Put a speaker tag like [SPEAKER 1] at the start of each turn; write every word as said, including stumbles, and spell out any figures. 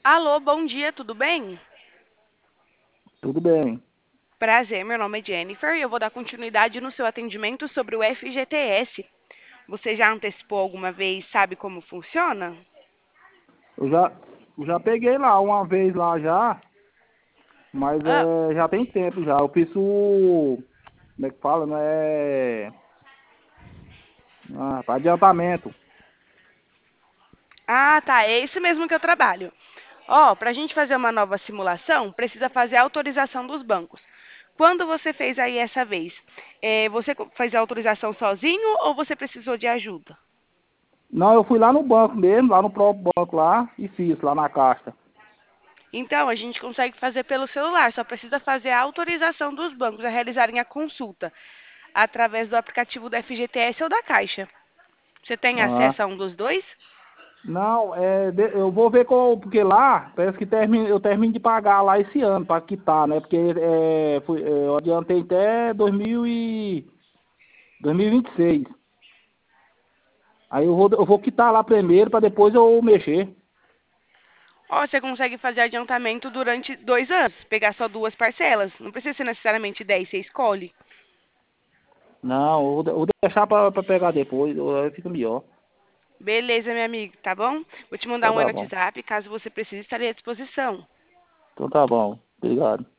[SPEAKER 1] Alô, bom dia, tudo bem?
[SPEAKER 2] Tudo bem.
[SPEAKER 1] Prazer, meu nome é Jennifer e eu vou dar continuidade no seu atendimento sobre o F G T S. Você já antecipou alguma vez, sabe como funciona?
[SPEAKER 2] Eu já, eu já peguei lá uma vez lá já, mas
[SPEAKER 1] Ah,
[SPEAKER 2] é, já tem tempo já. Eu fiz o. Como é que fala? Não é. Ah, adiantamento.
[SPEAKER 1] ah, tá, é isso mesmo que eu trabalho. Ó, para a gente fazer uma nova simulação, precisa fazer a autorização dos bancos. Quando você fez aí essa vez, eh, você co- fez a autorização sozinho ou você precisou de ajuda?
[SPEAKER 2] Não, eu fui lá no banco mesmo, lá no próprio banco lá, e fiz lá na caixa.
[SPEAKER 1] Então, a gente consegue fazer pelo celular, só precisa fazer a autorização dos bancos a realizarem a consulta através do aplicativo da F G T S ou da Caixa. Você tem
[SPEAKER 2] Ah.
[SPEAKER 1] acesso a um dos dois?
[SPEAKER 2] Não, é, de- eu vou ver qual, porque lá, parece que termino, eu termino de pagar lá esse ano, para quitar, né? Porque é, fui- é, eu adiantei até dois mil e, dois mil e vinte e seis. Aí eu vou, eu vou quitar lá primeiro, para depois eu mexer.
[SPEAKER 1] Ou você consegue fazer adiantamento durante dois anos, pegar só duas parcelas. Não precisa ser necessariamente dez, você escolhe.
[SPEAKER 2] Não, eu vou, de- eu vou deixar pra, pra pegar depois, aí fica melhor.
[SPEAKER 1] Beleza, meu amigo, tá bom? Vou te mandar
[SPEAKER 2] Então
[SPEAKER 1] um oi
[SPEAKER 2] tá
[SPEAKER 1] no
[SPEAKER 2] bom.
[SPEAKER 1] WhatsApp, caso você precise, estarei à disposição.
[SPEAKER 2] Então tá bom. Obrigado.